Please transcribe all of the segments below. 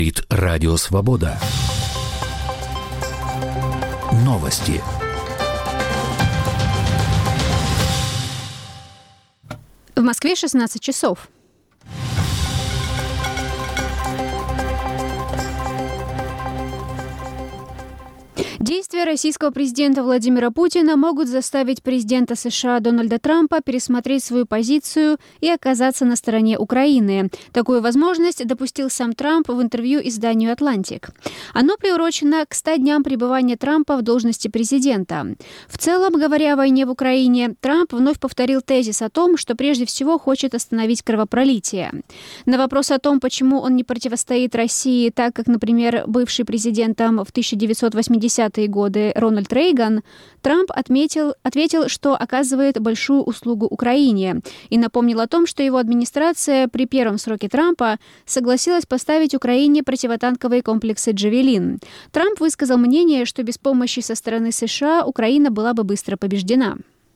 Радио Свобода. Новости. В Москве 16 часов. Действия российского президента Владимира Путина могут заставить президента США Дональда Трампа пересмотреть свою позицию и оказаться на стороне Украины. Такую возможность допустил сам Трамп в интервью изданию «Атлантик». Оно приурочено к 100 дням пребывания Трампа в должности президента. В целом, говоря о войне в Украине, Трамп вновь повторил тезис о том, что прежде всего хочет остановить кровопролитие. На вопрос о том, почему он не противостоит России так, как, например, бывший президентом в 1980-е годы Рональд Рейган, Трамп ответил, что оказывает большую услугу Украине и напомнил о том, что его администрация при первом сроке Трампа согласилась поставить Украине противотанковые комплексы «Джавелин». Трамп высказал мнение, что без помощи со стороны США Украина была бы быстро побеждена.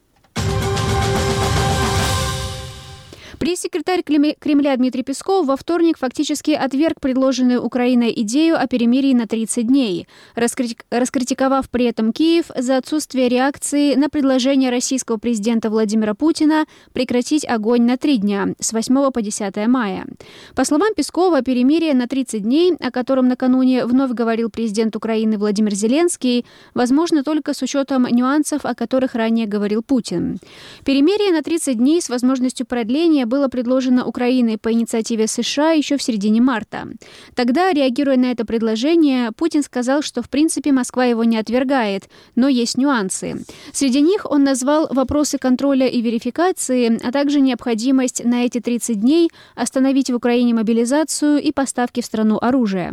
Пресс-секретарь Кремля Дмитрий Песков во вторник фактически отверг предложенную Украиной идею о перемирии на 30 дней, раскритиковав при этом Киев за отсутствие реакции на предложение российского президента Владимира Путина прекратить огонь на 3 дня с 8 по 10 мая. По словам Пескова, перемирие на 30 дней, о котором накануне вновь говорил президент Украины Владимир Зеленский, возможно только с учетом нюансов, о которых ранее говорил Путин. Перемирие на 30 дней с возможностью продления было предложено Украиной по инициативе США еще в середине марта. Тогда, реагируя на это предложение, Путин сказал, что в принципе Москва его не отвергает, но есть нюансы. Среди них он назвал вопросы контроля и верификации, а также необходимость на эти 30 дней остановить в Украине мобилизацию и поставки в страну оружия.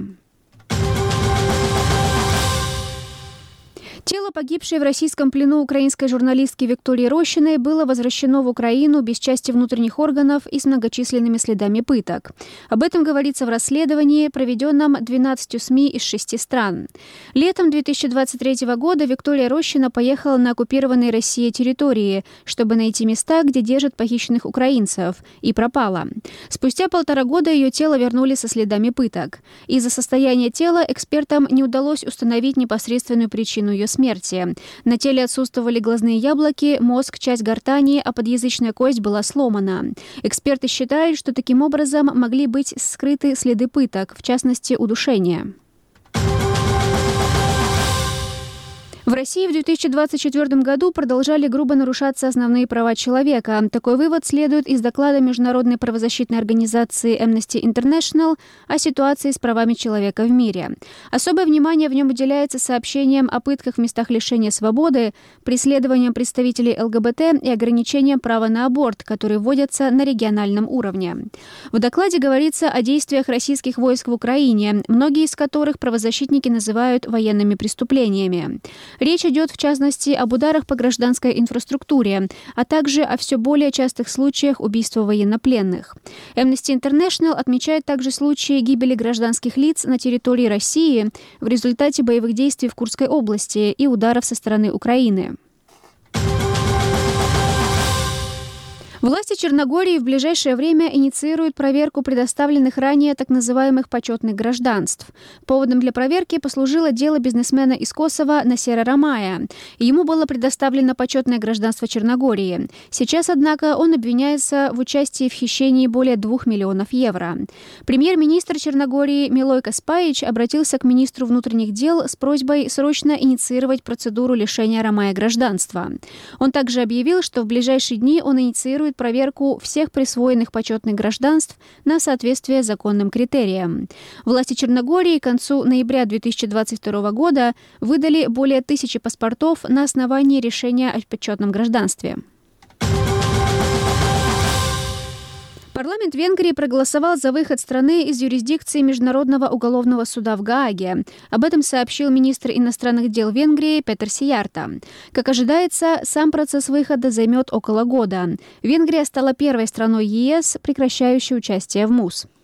Тело погибшей в российском плену украинской журналистки Виктории Рощиной было возвращено в Украину без части внутренних органов и с многочисленными следами пыток. Об этом говорится в расследовании, проведенном 12 СМИ из 6 стран. Летом 2023 года Виктория Рощина поехала на оккупированные Россией территории, чтобы найти места, где держат похищенных украинцев, и пропала. Спустя 1,5 года ее тело вернули со следами пыток. Из-за состояния тела экспертам не удалось установить непосредственную причину ее смерти. На теле отсутствовали глазные яблоки, мозг, часть гортани, а подъязычная кость была сломана. Эксперты считают, что таким образом могли быть скрыты следы пыток, в частности, удушения. В России в 2024 году продолжали грубо нарушаться основные права человека. Такой вывод следует из доклада международной правозащитной организации Amnesty International о ситуации с правами человека в мире. Особое внимание в нем уделяется сообщениям о пытках в местах лишения свободы, преследованиям представителей ЛГБТ и ограничениям права на аборт, которые вводятся на региональном уровне. В докладе говорится о действиях российских войск в Украине, многие из которых правозащитники называют военными преступлениями. Речь идет, в частности, об ударах по гражданской инфраструктуре, а также о все более частых случаях убийства военнопленных. Amnesty International отмечает также случаи гибели гражданских лиц на территории России в результате боевых действий в Курской области и ударов со стороны Украины. Власти Черногории в ближайшее время инициируют проверку предоставленных ранее так называемых почетных гражданств. Поводом для проверки послужило дело бизнесмена из Косово Насера Рамая. Ему было предоставлено почетное гражданство Черногории. Сейчас, однако, он обвиняется в участии в хищении более 2 миллионов евро. Премьер-министр Черногории Милойка Спаич обратился к министру внутренних дел с просьбой срочно инициировать процедуру лишения Рамая гражданства. Он также объявил, что в ближайшие дни он инициирует проверку всех присвоенных почетных гражданств на соответствие законным критериям. Власти Черногории к концу ноября 2022 года выдали более 1000 паспортов на основании решения о почетном гражданстве. Парламент Венгрии проголосовал за выход страны из юрисдикции Международного уголовного суда в Гааге. Об этом сообщил министр иностранных дел Венгрии Петер Сиярта. Как ожидается, сам процесс выхода займет около года. Венгрия стала первой страной ЕС, прекращающей участие в МУС.